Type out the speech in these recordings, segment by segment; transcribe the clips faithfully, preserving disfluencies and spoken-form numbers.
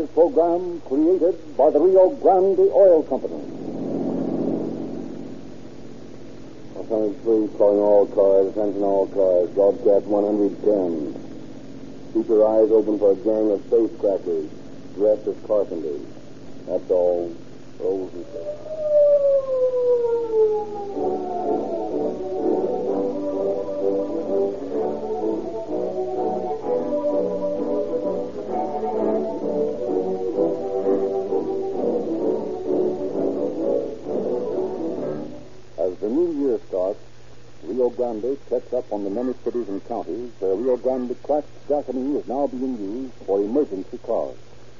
Detective program created by the Rio Grande Oil Company. Los Angeles Police calling all cars, attention all cars, broadcast one hundred ten. Keep your eyes open for a gang of safecrackers dressed as carpenters. That's all. Rolls and says. As the new year starts, Rio Grande checks up on the many cities and counties where Rio Grande cracked gasoline is now being used for emergency cars.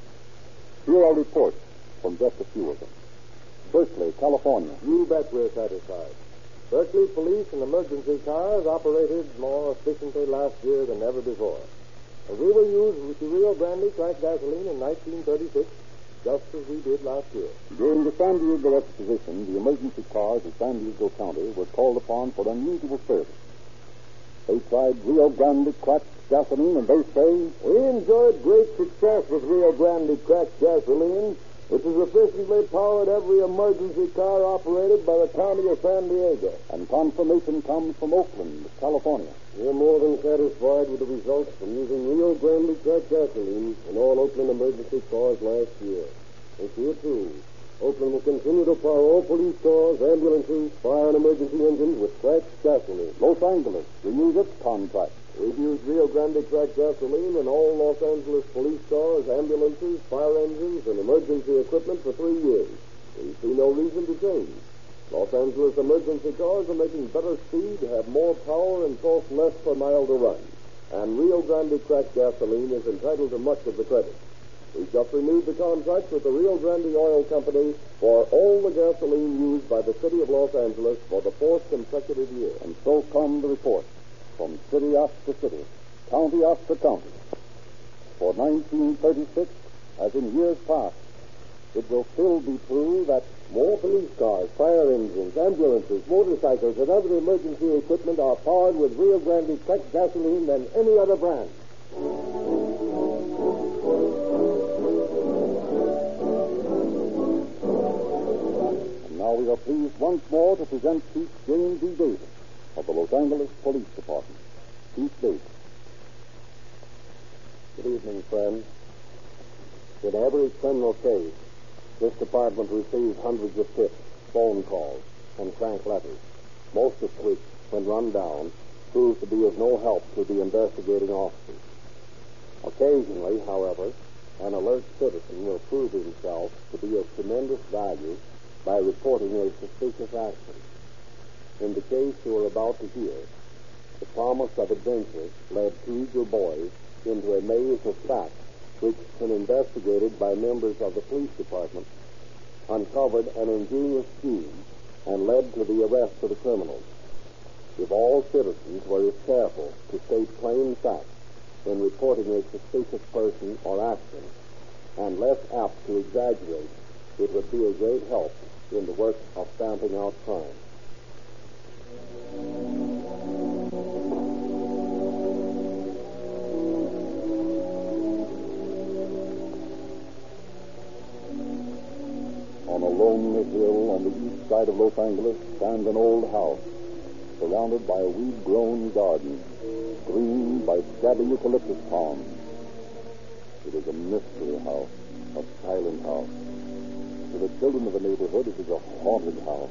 Here are reports from just a few of them. Berkeley, California. You bet we're satisfied. Berkeley police and emergency cars operated more efficiently last year than ever before. And we will use the Rio Grande cracked gasoline in nineteen thirty-six, just as we did last year. During the San Diego exposition, the emergency cars of San Diego County were called upon for unusual service. They tried Rio Grande cracked gasoline, and they say, we enjoyed great success with Rio Grande cracked gasoline, which has efficiently powered every emergency car operated by the county of San Diego. And confirmation comes from Oakland, California. We're more than satisfied with the results from using Rio Grande cracked gasoline in all Oakland emergency cars last year. This year, too, Oakland will continue to power all police cars, ambulances, fire and emergency engines with cracked gasoline. Los Angeles renews its contract. We've used Rio Grande cracked gasoline in all Los Angeles police cars, ambulances, fire engines, and emergency equipment for three years. We see no reason to change. Los Angeles emergency cars are making better speed, have more power, and cost less per mile to run. And Rio Grande cracked gasoline is entitled to much of the credit. We just renewed the contract with the Rio Grande Oil Company for all the gasoline used by the city of Los Angeles for the fourth consecutive year. And so come the reports from city after city, county after county. For nineteen thirty-six, as in years past, it will still be true that more police cars, fire engines, ambulances, motorcycles, and other emergency equipment are powered with Rio Grande cracked gasoline than any other brand. And now we are pleased once more to present Chief James E. Davis of the Los Angeles Police Department. Chief Davis. Good evening, friends. In every criminal case, this department receives hundreds of tips, phone calls, and crank letters, most of which, when run down, prove to be of no help to the investigating officers. Occasionally, however, an alert citizen will prove himself to be of tremendous value by reporting a suspicious action. In the case you are about to hear, the promise of adventure led two eager boys into a maze of facts which, when investigated by members of the police department, uncovered an ingenious scheme and led to the arrest of the criminals. If all citizens were as careful to state plain facts when reporting a suspicious person or action, and less apt to exaggerate, it would be a great help in the work of stamping out crime. On a lonely hill on the east side of Los Angeles stands an old house, surrounded by a weed-grown garden, screened by scabby eucalyptus palms. It is a mystery house, a silent house. To the children of the neighborhood, it is a haunted house.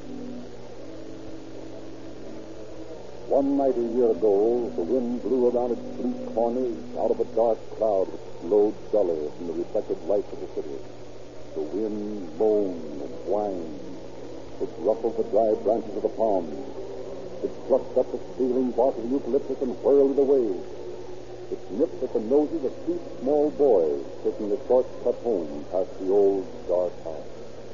One night a year ago, the wind blew around its bleak corners out of a dark cloud which glowed dully from the reflected light of the city. The wind moaned and whined. It ruffled the dry branches of the palms. It plucked up the scaling bark of the eucalyptus and whirled it away. It nipped at the noses of two small boys taking the shortcut home past the old dark house.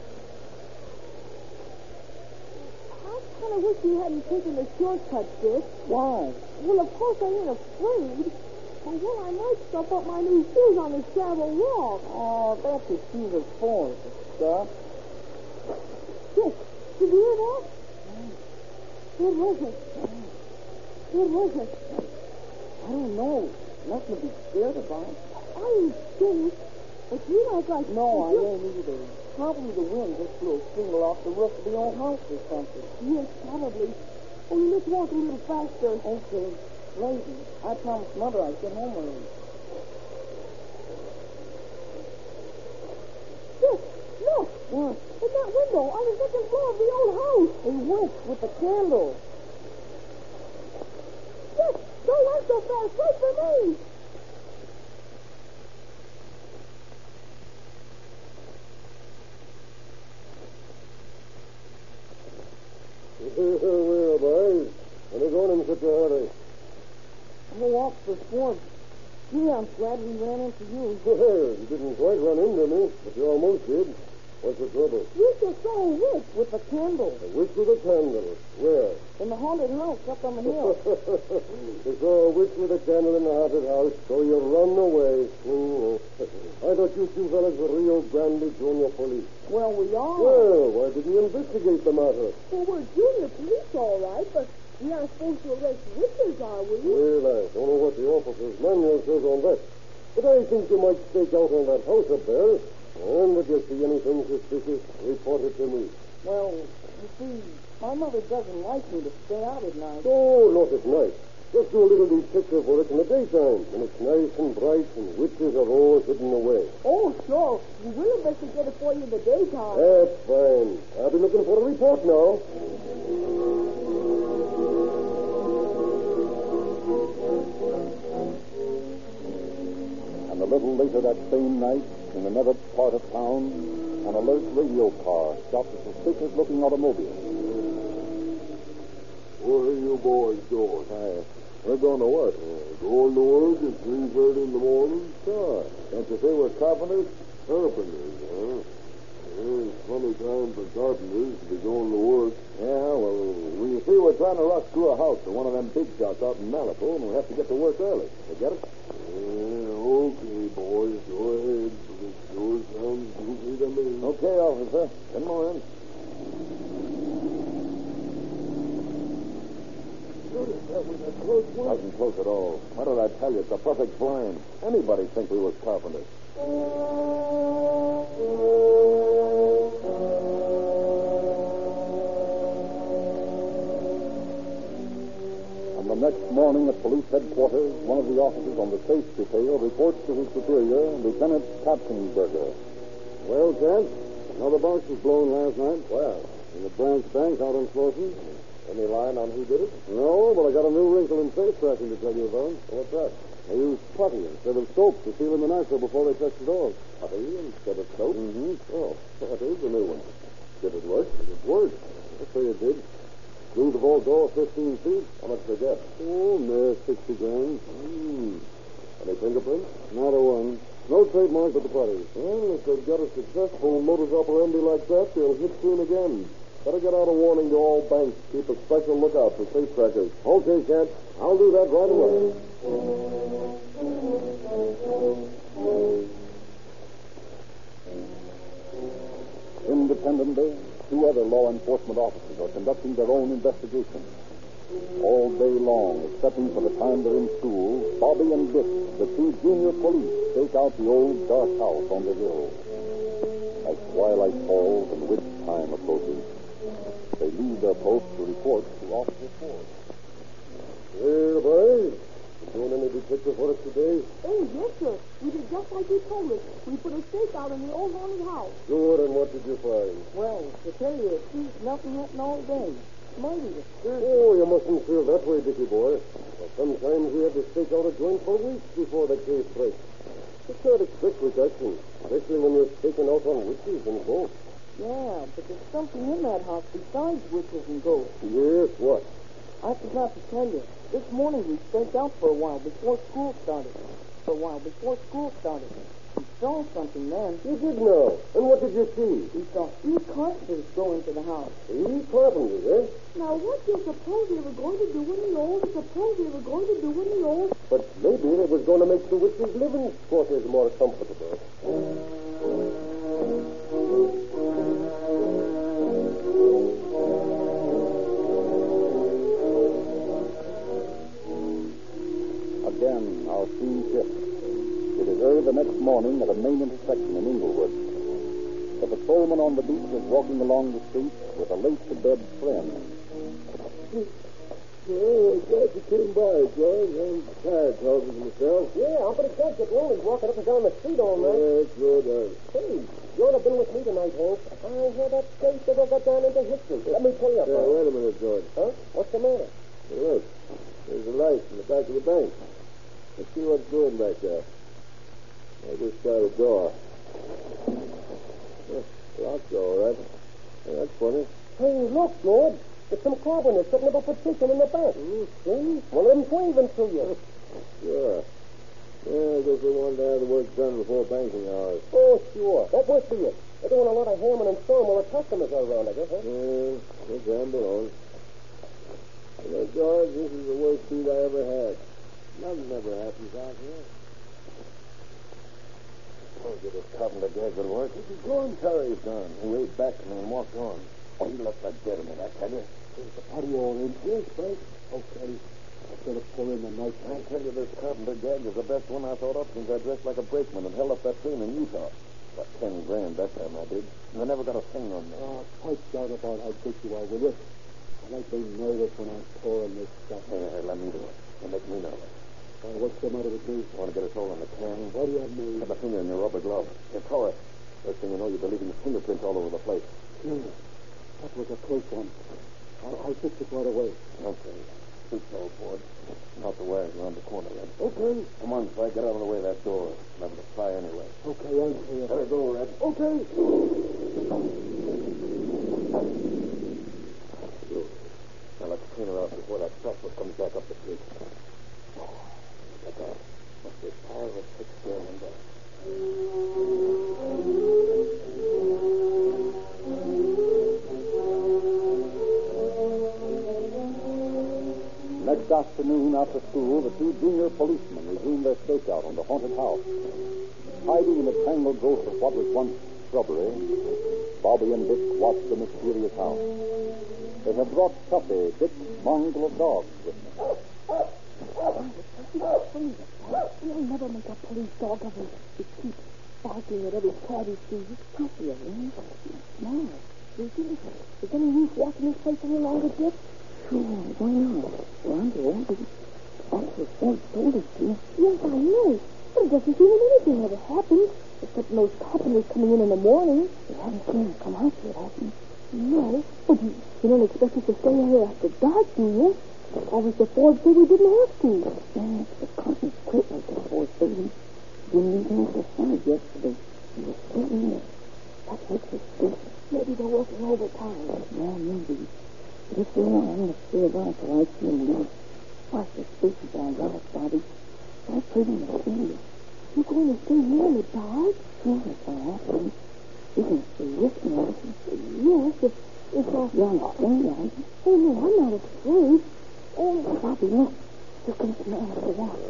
I kind of wish you hadn't taken the shortcut, Dick. Why? Well, of course I ain't afraid. But, well, I might stop up my new shoes on this gravel walk. Oh, that's what shoes are for. Stop. Dick, did you hear that? What was it? What was it? I don't know. Nothing to be scared about. Are you scared? But you like I... No, I ain't either. Probably the wind just blew a shingle off the roof of the old house or something. Yes, probably. Only let's walk a little faster. Okay. Lady, I promised Mother I'd get home early. Yes, look. What? In that window on the second floor of the old house. A witch with a candle. Yes, don't run so fast. Wait for me. Well, boys, where are you going in such a hurry? I'm going to walk the sword. Gee, I'm glad we ran into you. Well, you didn't quite run into me, but you almost did. What's the trouble? You just saw a witch. With a candle. A witch with a candle. Where? In the haunted house up on the hill. You saw a witch with a candle in the haunted house, so you run away. Oh, I thought you two fellas were Rio Grande Junior Police. Well, we are. Well, why didn't you investigate the matter? Well, we're junior police, all right, but we aren't supposed to arrest witches, are we? Well, I don't know what the officer's manual says on that, but I think you might stake out on that house up there. And if you see anything suspicious, report it to me. Well, you see, my mother doesn't like me to stay out at night. Oh, not at night. Just do a little detective work in the daytime, when it's nice and bright and witches are all hidden away. Oh, sure. We will investigate it for you in the daytime. That's fine. I'll be looking for a report now. And a little later that same night, in another part of town, an alert radio car stopped a suspicious-looking automobile. What are you boys doing? Hi. We're going to work. Uh, going to work at three thirty in the morning? Sure. Can't you say we're carpenters? Carpenters, huh? Yeah, it's funny time for carpenters to be going to work. Yeah, well, we see we're trying to rush through a house to one of them big shots out in Malibu, and we have to get to work early. You get it? Yeah, okay, boys. Go ahead. It sure sounds goofy to me. Okay, officer. Come on in. That was a close one. Wasn't close at all. What did I tell you? It's a perfect blind. Anybody'd think we was carpenters. And the next morning at police headquarters, one of the officers on the safe detail reports to his superior, Lieutenant Katzenberger. Well, Kent, another box was blown last night. Well, in the branch bank out on Slauson. Any line on who did it? No, but I got a new wrinkle in safe cracking to tell you about. What's that? They used putty instead of soap to seal in the nitro before they touched it off. Putty instead of soap? Mm-hmm. Oh, that is a new one. Did it work? It worked. I'll say it did. Through the vault door fifteen feet. How much did they get? Oh, near sixty grand. Hmm. Any fingerprints? Not a one. No trademark but the putty. Well, if they've got a successful modus operandi like that, they'll hit soon again. Better get out a warning to all banks. Keep a special lookout for safe crackers. Okay, Kent. I'll do that right away. Independently, two other law enforcement officers are conducting their own investigation. All day long, excepting for the time they're in school, Bobby and Dick, the two junior police, stake out the old dark house on the hill. As twilight falls and witch time approaches, they leave their post to report to Officer Ford. Here, boys. You doing any detective work today? Oh, yes, sir. We did just like you told us. We put a stake out in the old haunted house. Good, and what did you find? Well, to tell you the truth, nothing happened all day. Mighty disturbing. Oh, you mustn't feel that way, Dickie boy. Well, sometimes we have to stake out a joint for weeks before the case breaks. It's not a quick protection, especially when you're staking out on witches and ghosts. Yeah, but there's something in that house besides witches and ghosts. Yes, what? I forgot to tell you. This morning we staked out for a while before school started. For a while before school started. We saw something then. You did know. And what did you see? We saw three carpenters go into the house. Three carpenters, eh? Now, what do you suppose they were going to do in the old? Suppose they were going to do in the old? But maybe they was going to make the witches' living quarters more comfortable. Again, our scene shifts. It is early the next morning at a main intersection in Inglewood. The patrolman on the beat was walking along the street with a late-to-bed friend. Oh, glad you came by, George. I'm tired talking to myself. Yeah, I'm pretty good. Get rolling, walking up and down the street all night. Yeah, it's good. Uh, Hey, you ought to have been with me tonight, Hank. I hear that case that got down into history. Let me tell you yeah, about it. wait a minute, George. Huh? What's the matter? Hey, look, there's a light in the back of the bank. Let's see what's doing back there. I just got a door. Yeah, locked all right. Hey, that's funny. Hey, look, George. There's some carpenters setting up a petition in the back. Hmm? See? One of them's waving to you. Sure. Yeah, I guess they wanted to have the work done before banking hours. Oh, sure. That must be it. They're doing a lot of hammering and sawing while the customers are around, I guess, huh? Yeah, they gamble on. You know, George, this is the worst beat I ever had. Nothing ever happens out here. Told you this carpenter gag would work. This is going Terry's son. He waved back to me and walked on. Oh, he left that dead a minute, I tell you. Is the party all in? Yes, Frank. Okay. I've got to pull in the night. I tell you, this carpenter gag is the best one I thought up since I dressed like a brakeman and held up that train in Utah. Got ten grand that time I did. And I never got a thing on me. Oh, pipe down about how good you are, will you? I like being nervous when I'm pouring this stuff. Hey, hey, let me do it. It makes me nervous. Uh, what's the matter with me? Want to get us all in the can? What do you have me? Have a finger in your rubber glove. You throw it. First thing you know, you'll be leaving fingerprints all over the place. Hmm. That was a close one. I'll, I'll fix it right away. Okay. Speak slow, Ford. Not the wires around the corner, Red. Okay. Come on, Spike. Get out of the way of that door. Never to fly anyway. Okay, I'm clear. Let her go, Red. Okay. Now let's clean her out before that suspect comes back up the street. Oh, look at that. Must be a pile of six there and there. Next afternoon after school, the two junior policemen resumed their stakeout on the haunted house. Hiding in a tangled growth of what was once shrubbery, Bobby and Dick watched the mysterious house. They had brought Tuffy, Dick's mongrel dog, with them. We'll never make a police dog of him. He keeps barking at every cat he sees. Tuffy, eh? No. Is there any use walking this place any longer, Dick? Sure, why not? We're under orders. That's what Ford told us to. Yes, I know. But it doesn't seem that anything ever happened, except those carpenters coming in in the morning. We haven't seen them come out yet, have we? No. But you, you don't expect us to stay here after dark, do you? Or was the Ford say we didn't have to? Yeah, the carpenters quit like the Ford said. Didn't even have the fire yesterday. He was still in there. That's what's suspicious. Maybe they're working overtime. Yeah, maybe. But if they are, I'm going to stay around till I see them leave. Our suspicions are right, Bobby. I put in the field. You're going to stay here in the dark? Sure, if I have to. You can stay with me, I can. Yes, if, if I... You understand, right? Oh, no, I'm not afraid. Oh, Bobby, look. Here comes the man with the watch.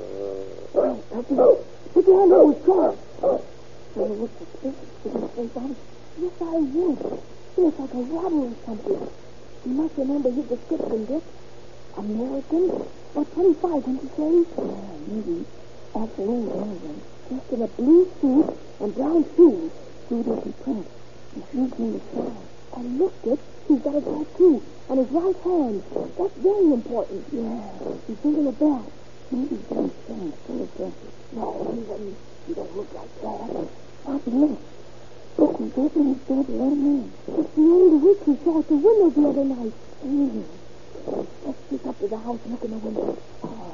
Oh, Bobby, put your hand over his jaw. Oh, you look suspicious. You're going to say, Bobby? Yes, I would. He looks like a robber or something. You must remember his description, Dick. American? Or twenty-five, didn't you say? Yeah, maybe. Absolutely, anything. Dressed in a blue suit and brown shoes. Suit isn't print. And shoes mean the size. And look, Dick, he's got a tattoo on his right hand. That's very important. Yeah. He's thinking of that. Maybe he's going to stand full of dresses. No, he wouldn't. He don't look like that. Bobby, look. Look, he's opening his door to let him in. It's the old witch we saw at the window the other night. Mm. Let's sneak up to the house and look in the window. Oh,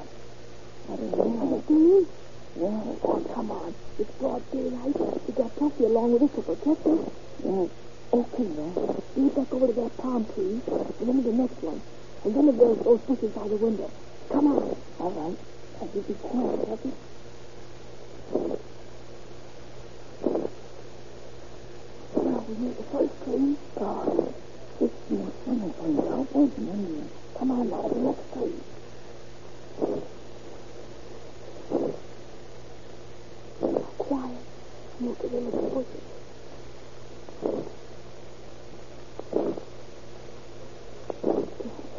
I don't know. Anything? Well, oh, come on. It's broad daylight. We got Tuffy along with us to protect us. Yes. Okay, then. You back over to that palm tree, and then to the next one. And then to those, those bushes by the window. Come on. All right. I'll give you quiet, Tuffy. Well, we need the first tree. God. Six more swimming pools. Cowboys and Indians. Come on now, the next tree. Quiet. You'll get in the bushes.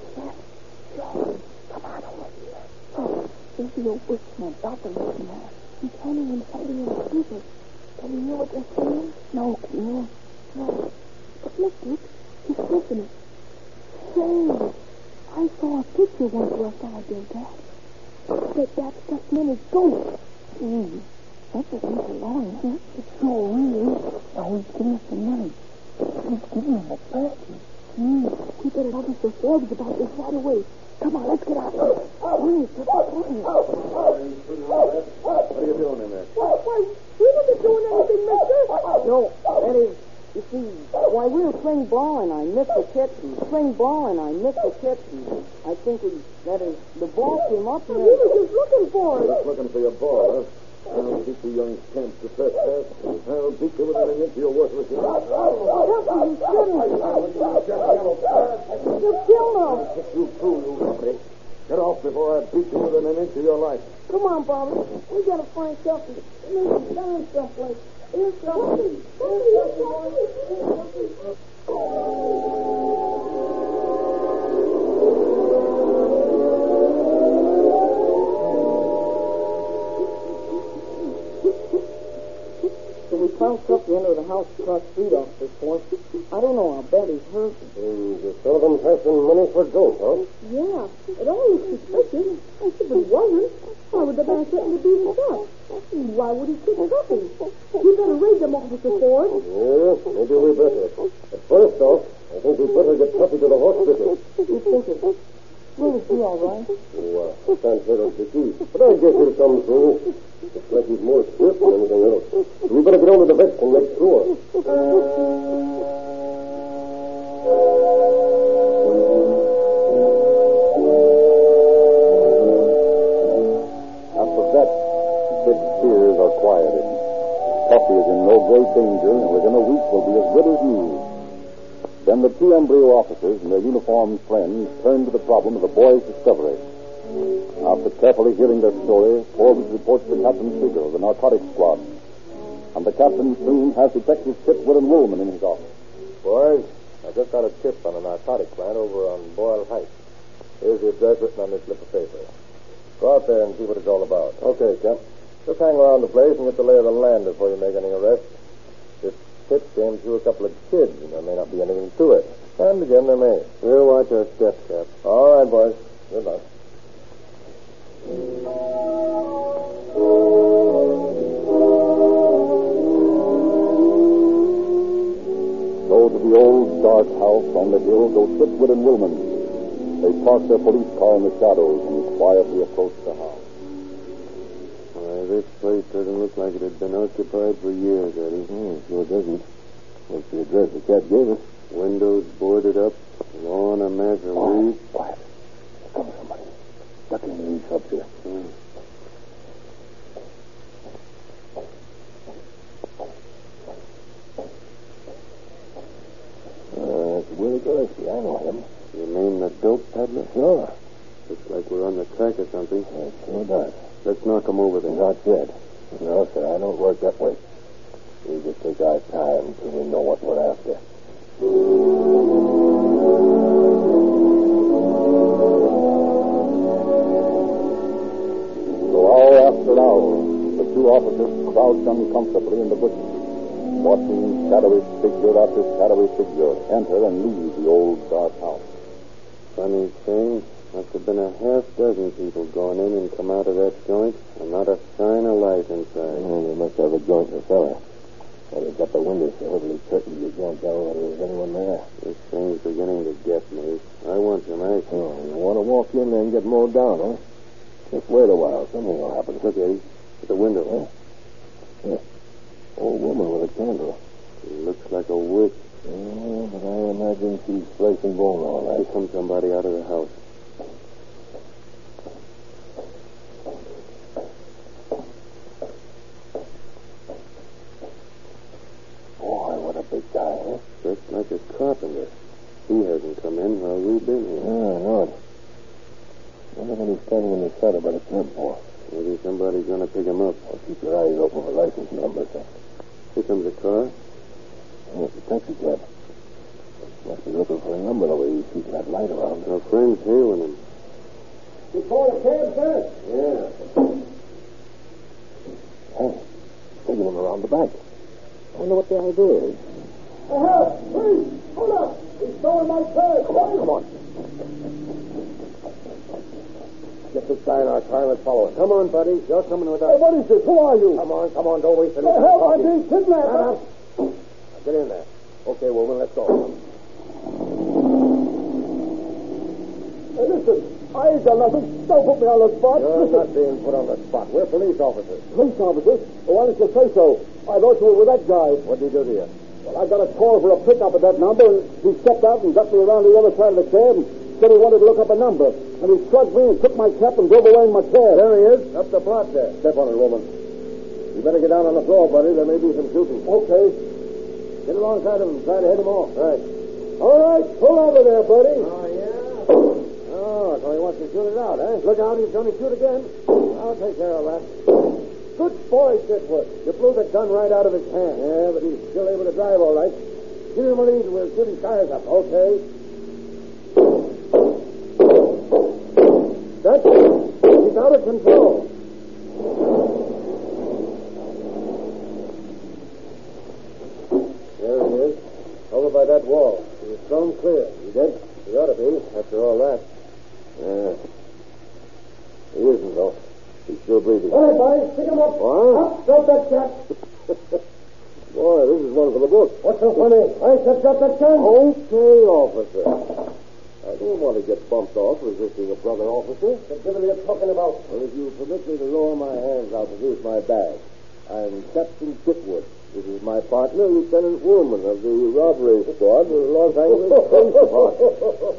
Come on over here. Oh, there's the old bushman about to listen at. He's turning and fighting in the people. Can you hear what they're saying? No, Keel. No. But look, Dick. He's flipping it. Say, I saw a picture once where I saw their dad. That that stuff man is ghost. Gee, that's what makes it long, isn't it? It's so real. Now he's giving us the money. He's giving them a package. Gee, we better tell Mister Forbes about this right away. Come on, let's get out. Hurry, get out, hurry. What are you doing in there? Why, why, we wasn't doing anything, mister. No, that is, you see, why, we were playing ball and I missed the catch. And playing ball and I missed the catch. And I think we, that is, the ball came up and... We were just looking for it. Just looking for your ball, huh? I'll teach you young scamps to trespass. I'll beat you with an inch of your worthless hand. Justin, you shouldn't. You killed him. You fool, you robbery. Get off before I beat you within an inch of your life. Come on, Bobby. We gotta find something. Maybe down someplace. Here's something. So we found something under the house across the street off this point. I don't know. I'll bet he's hurt. Mm, you saw them passing money for gold, huh? Yeah, it all looks suspicious. I said, but it wasn't. Why would the man threaten to beat himself? Why would he kick Tuffy? We better raid them, Officer Ford. Yeah, maybe we better. But first off, I think we better get Tuffy to the hospital. You think it? Will he be all right? Oh, uh, I can't say that's the key. But I guess he'll come through. Looks like he's more stiff than anything else. We better get over to the vet and make sure. After that, Sid's fears are quieted. Tuffy is in no great danger, and within a week will be as good as new. Then the two embryo officers and their uniformed friends turn to the problem of the boy's discovery. After carefully hearing their story, Forbes reports to Captain Seeger of the narcotics squad. And the captain soon has Detective Chitwood and Woolman in his office. Boys, I just got a tip on a narcotic plant over on Boyle Heights. Here's the address written on this slip of paper. Go out there and see what it's all about. Okay, Cap. Just hang around the place and get the lay of the land before you make any arrests. This tip came through a couple of kids, and there may not be anything to it. And again, there may. We'll watch our steps, Cap. All right, boys. Good luck. So to the old dark house on the hill go Chitwood and Woolman. They park their police car in the shadows and quietly approach the house. Why, this place doesn't look like it had been occupied for years, Eddie. Hmm, sure doesn't. What's the address the cat gave us? Windows boarded up, lawn a mass of Oh, weeds. quiet. Here comes somebody. Duck in these shrubs here. Hmm. Uh, it's Willie Gillespie. I know him. You mean the dope peddler? Sure. Looks like we're on the track or something. It sure does. Let's knock him over there. Not yet. No, sir, I don't work that way. We just take our time till we know what we're after. So hour after hour, the two officers crouch uncomfortably in the bushes, watching shadowy figure after shadowy figure enter and leave the old dark house. Funny thing, must have been a half dozen people gone in and come out of that joint, and not a sign of life inside. Oh, they must have a joint in the cellar. Well, they got the windows so heavily curtained you can't tell whether there's anyone there. This thing's beginning to get me. I want some action. Oh, you want to walk in there and get mowed down, huh? Just wait a while. Something will happen. Look, Eddie, at the window. Huh? Yeah. Old woman with a candle. She looks like a witch. Oh, but I imagine she's flesh and bone all right. Here comes somebody out of the house. Boy, what a big guy, huh? Just like a carpenter. He hasn't come in while we've been here. Yeah, I know it. Wonder when he's standing in the shutter by the camp for. Maybe somebody's going to pick him up. Well, keep your eyes open for license numbers. Huh? Here comes a car. Oh, it's a taxi cab. Must be looking for a number the way he's keeping that light around. Our friend's hailing him. You call a cab, sir? Yeah. dragging him around the bank. I wonder what the idea is. Hey, help! Please! Hold up! He's throwing my purse! Come on, come on. Get this guy in our car and let's follow him. Come on, buddy. You're coming with us. Hey, what is this? Who are you? Come on, come on. Don't waste any Hey, time. help! I'm talking. being kidnapped! Now, now. Get in there. Okay, woman, let's go. Hey, listen. I ain't done nothing. Don't put me on the spot. You're listen. not being put on the spot. We're police officers. Police officer? Well, why didn't you say so? I thought you were with that guy. What'd he do to you? Well, I got a call for a pickup at that number, and he stepped out and got me around the other side of the cab and said he wanted to look up a number. And he slugged me and took my cap and drove away in my cab. There he is. Up the block there. Step on it, woman. You better get down on the floor, buddy. There may be some shooting. Okay. Get alongside him and try to head him off. Right. All right. Pull over there, buddy. Oh, yeah? Oh, so he wants to shoot it out, eh? Look out, he's going to shoot again. I'll take care of that. Good boy, Chitwood. You blew the gun right out of his hand. Yeah, but he's still able to drive all right. Give him a lead. We'll shoot his tires up. Okay. That's it. He's out of control. There he is. Over by that wall. He's thrown clear. He dead? He ought to be, after all that. Yeah. He isn't, though. He's still breathing. All right, buddy. Pick him up. What? Up. Drop that cap. Boy, this is one for the book. What's so funny? I just got that gun. Okay, officer. I don't want to get bumped off resisting a brother officer. What the devil are you talking about? Well, if you permit me to lower my hands, I'll produce my badge. I'm Captain Chitwood. This is my partner, Lieutenant Woolman of the robbery squad of the Los Angeles Police Department.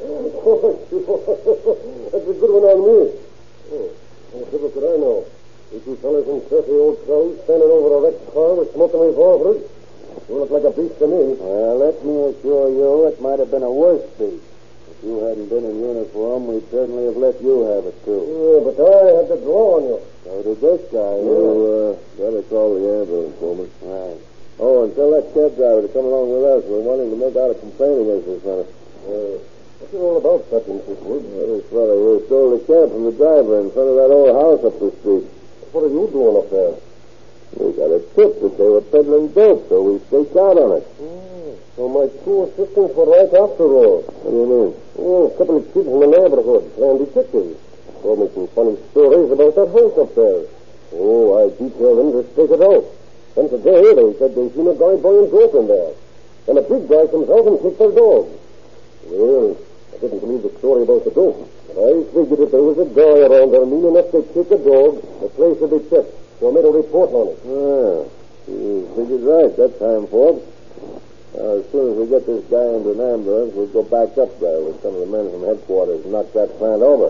That's a good one on me. Oh, what the could I know? You two fellas in filthy old clothes standing over a wrecked car with smoking revolvers. You look like a beast to me. Well, let me assure you, it might have been a worse beast. If you hadn't been in uniform, we'd certainly have let you have it, too. Yeah, but I had to draw on you. So did this guy. You, uh, better call the ambulance, woman. Right. Oh, and tell that cab driver to come along with us. We're wanting to make out a complaint against this fellow. Uh, what's it all about, Captain Chitwood? Well, this fellow here stole the cab from the driver in front of that old house up the street. What are you doing up there? We got a tip that they were peddling dope, so we staked out on it. Oh, so my two assistants were right after all. What do you mean? Oh, a couple of kids from the neighborhood playing detectives. Told me some funny stories about that house up there. Oh, I detailed them to stake it out. And today they said they seen a guy buying dope in there. And a big guy comes out and kicks their dog. Well, I didn't believe the story about the dope. But I figured if there was a guy around there mean enough to kick a dog, the place would be checked. So I made a report on it. Ah, you figured right that time, Forbes. Uh, as soon as we get this guy into an ambulance, we'll go back up there with some of the men from headquarters and knock that plant over.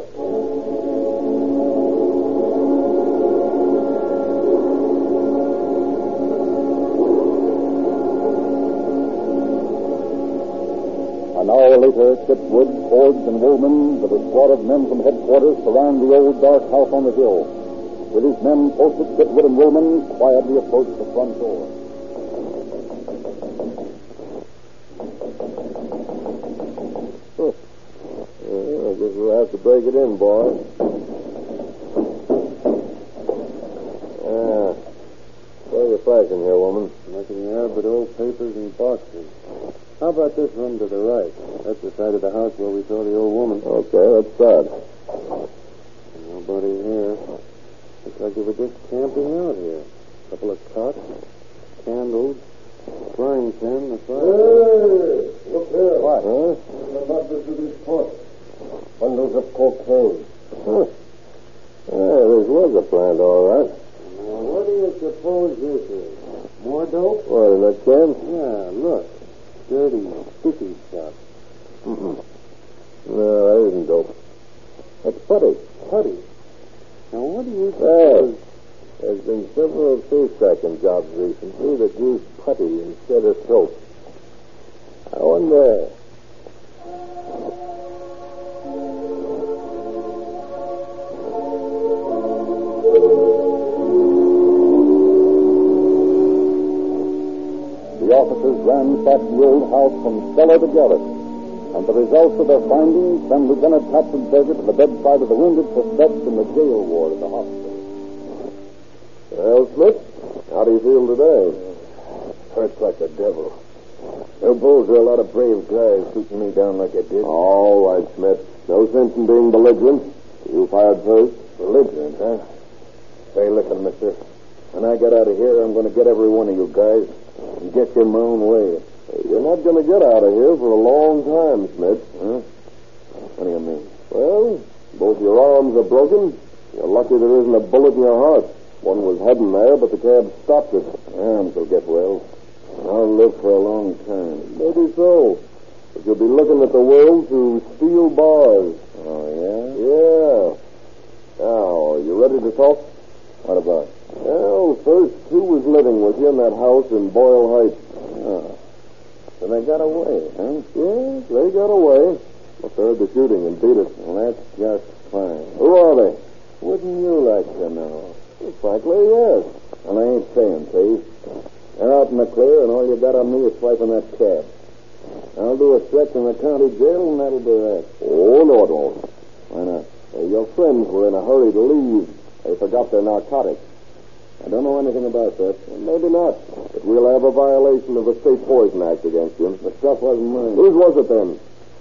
An hour later, Chitwood, Forbes, and Woolman, with a squad of men from headquarters, surround the old dark house on the hill. With his men posted, Chitwood and Woolman quietly approach the front door. Huh. Uh, I guess we'll have to break it in, boys. Ah. What are you flashing here, woman? Nothing there but old papers and boxes. How about this room to the right? That's the side of the house where we saw the old woman. Okay, let's start. Nobody here. Looks like they were just camping out here. A couple of cots, candles, frying pan, the fire. Hey! Look there. What? Huh? The mattress of this pot. Bundles of cocaine. Huh. Yeah, this was a plant, all right. Now, what do you suppose this is? More dope? What, in that can? Yeah, look. Dirty, sticky stuff. Mm-mm. No, that isn't dope. That's putty. Putty. Now, what do you Well, suppose? there's been several safe-cracking jobs recently that use putty instead of soap. I wonder... The officers ransacked the old house from cellar to garret, and the results of their findings sent Lieutenant Katzenberger to the bedside of the wounded suspect in the jail ward of the hospital. Well, Smith, How do you feel today? Hurts like the devil. Your bulls are a lot of brave guys shooting me down like I did. All right, Smith. No sense in being belligerent. You fired first. Belligerent, huh? Say, listen, mister. When I get out of here, I'm going to get every one of you guys and get you my own way. You're not going to get out of here for a long time, Smith. Huh? What do you mean? Well, both your arms are broken. You're lucky there isn't a bullet in your heart. One was heading there, but the cab stopped it. Arms will get well. I'll live for a long time. Maybe so. But you'll be looking at the world through steel bars. Oh, yeah? Yeah. Now, are you ready to talk? What about? Well, first, who was living with you in that house in Boyle Heights? Oh. So they got away, huh? Yes, they got away. But they heard the shooting and beat it. Well, that's just fine. Who are they? Wouldn't you like to know? Well, frankly, yes. Well, I ain't saying, see. They're out in the clear, and all you got on me is swiping that cab. I'll do a stretch in the county jail, and that'll be that. Oh, no, it won't. Why not? Uh, your friends were in a hurry to leave. They forgot their narcotics. I don't know anything about that. Well, maybe not. But we'll have a violation of the State Poison Act against you. The stuff wasn't mine. Whose was it then?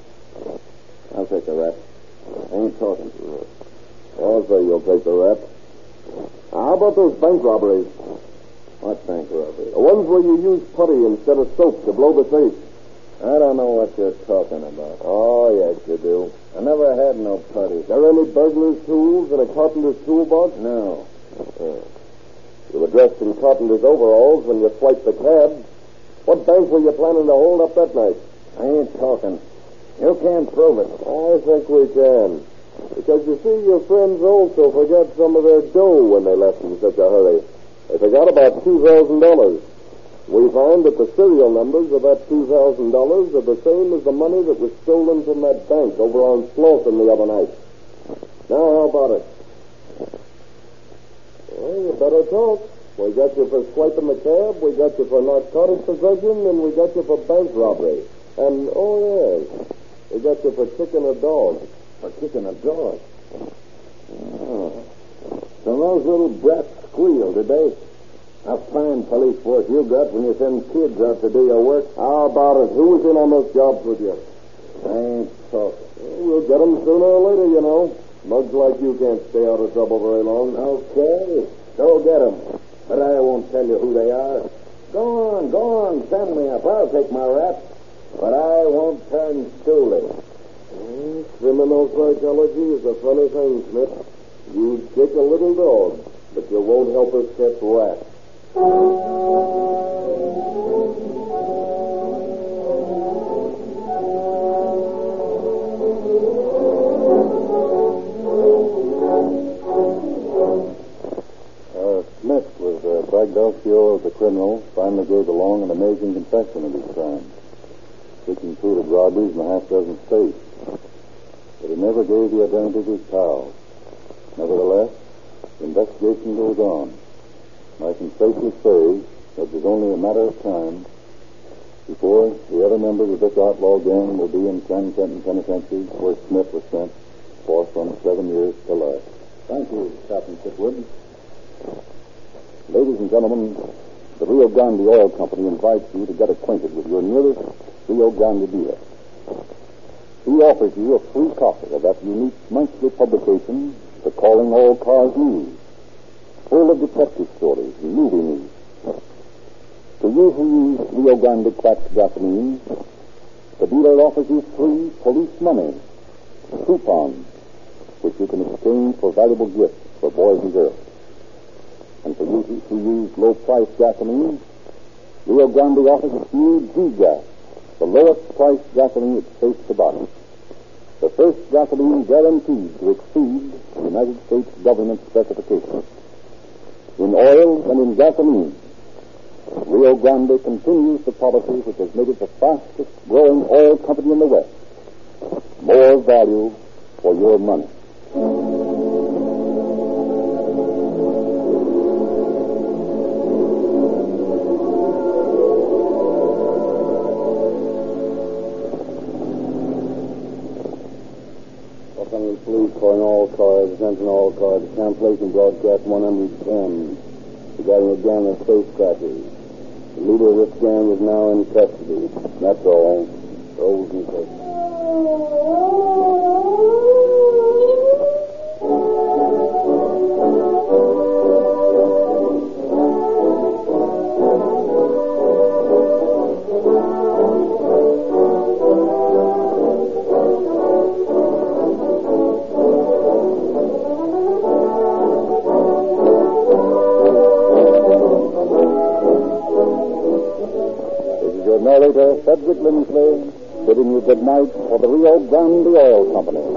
I'll take the rap. I ain't talking. I'll say you'll take the rap. How about those bank robberies? What bank robbery? The ones where you use putty instead of soap to blow the safe. I don't know what you're talking about. Oh, yes, you do. I never had no putty. Is there any burglar's tools in a carpenter's toolbox? No. Uh, you were dressed in carpenter's overalls when you swiped the cab. What bank were you planning to hold up that night? I ain't talking. You can't prove it. I think we can. Because you see, your friends also forgot some of their dough when they left in such a hurry. They forgot about two thousand dollars. We find that the serial numbers of that two thousand dollars are the same as the money that was stolen from that bank over on Slauson the other night. Now, how about it? Well, you better talk. We got you for swiping the cab, we got you for narcotic possession, and we got you for bank robbery. And, oh, yes, we got you for kicking a dog. For kicking a dog? Oh. So those little brats squealed, did they? A fine police force you got when you send kids out to do your work. How about it? Who was in on those jobs with you? I ain't talking. We'll get them sooner or later, you know. Mugs like you can't stay out of trouble very long. Okay, go get them. But I won't tell you who they are. Go on, go on, send me up. I'll take my rap. But I won't turn stoolie. Mm, criminal psychology is a funny thing, Smith. You kick a little dog, but you won't help us catch rats. Uh, Smith was uh, braggadocio of the criminal, finally gave along an amazing confession of his crime, which included robberies in a half dozen states. But he never gave the identity of his pal. Nevertheless, the investigation goes on. I can safely say that it's only a matter of time before the other members of this outlaw gang will be in San Quentin Penitentiary, where Smith was sent for from seven years to life. Thank you, Captain Chitwood. Ladies and gentlemen, the Rio Grande Oil Company invites you to get acquainted with your nearest Rio Grande dealer. He offers you a free copy of that unique monthly publication, the Calling All Cars News, full of detective stories and movie news. To you who use Rio Grande cracked gasoline, the dealer offers you free police money, coupons, which you can exchange for valuable gifts for boys and girls. And for you who use low-priced gasoline, Rio Grande offers its new G-Gas, the lowest-priced gasoline it's safe to buy. The first gasoline guaranteed to exceed the United States government specifications. In oil and in gasoline, Rio Grande continues the policy which has made it the fastest-growing oil company in the West. More value for your money. Police calling all cars, attention all cars, cancellation broadcast one hundred ten. regarding a gang of safecrackers. The leader of this gang is now in custody. That's all. Rose and Cook. Narrator Cedric Lindsley bidding you good night for the Rio Grande Oil Company.